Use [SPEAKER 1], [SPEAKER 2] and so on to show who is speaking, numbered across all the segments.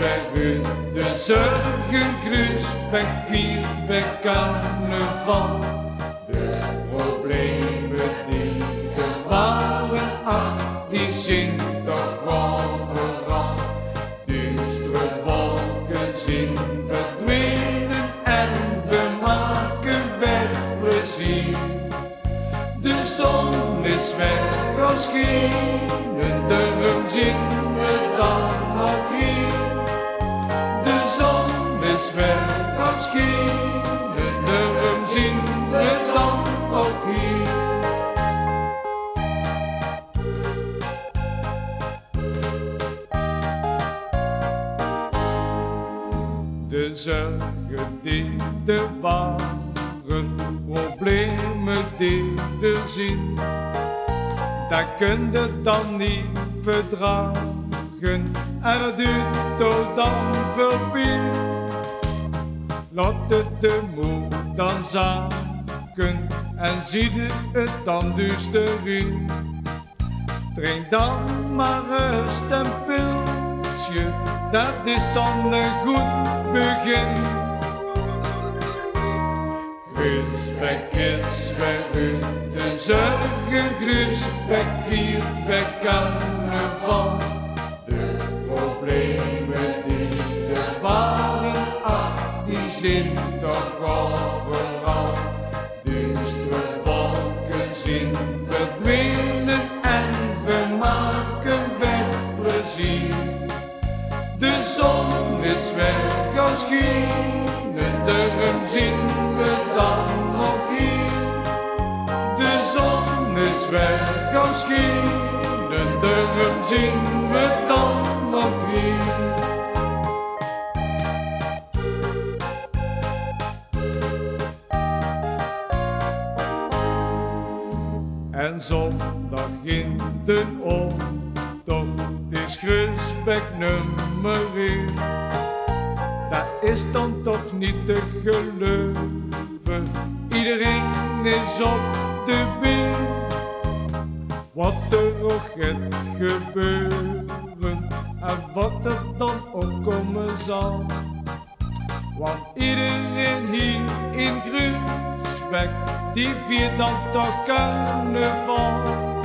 [SPEAKER 1] weer uit de Zorgenkruisweg viert weer carnaval. De problemen die er waren, ach, die zijn toch overal. Duistere wolken zijn verdwenen en we maken weer plezier. De zon is weg gaan schijnen, daarom zingen we dan nog hier. De zon is weg gaan schijnen, daarom zingen we dan ook hier. De zorgen die er waren, problemen die er zijn, dat kun je dan niet verdragen en het duurt tot dan veel pijn. Laat het de moed dan zaken en zie je het dan duister in. Drink dan maar rust en pilsje, dat is dan een goed begin. Gruisbeek is weer uit de Zorgenkruisweg viert weer carnaval. De problemen die er waren, ach, die zijn toch overal. Duistere wolken zijn verdwenen en we maken weer plezier. De zon is weg gaan schijnen, daarom zingen we dan nog hier. De zon is weg gaan schijnen, daarom zingen we dan nog hier. En zondag in de optocht is Gruisbeek nummer 1. Dat is dan toch niet te geloven, iedereen is op de been. Wat er ook gaat gebeuren en wat er dan ook komen zal. Want iedereen hier in Gruisbeek, die viert dan toch carnaval.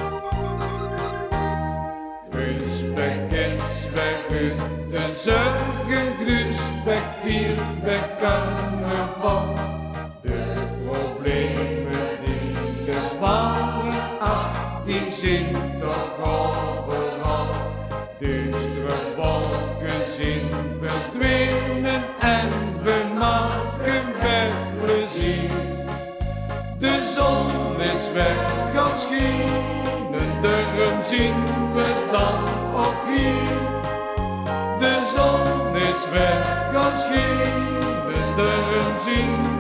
[SPEAKER 1] Gruisbeek is weer uit de Zorgenkruisweg viert weer carnaval. De problemen die er waren, ach, die zijn toch overal. Duistere wolken zijn verdwenen en we maken weer plezier. De zon is weg gaan schijnen, daarom zingen we dan ook hier. De zon is weg gaan schijnen, daarom zingen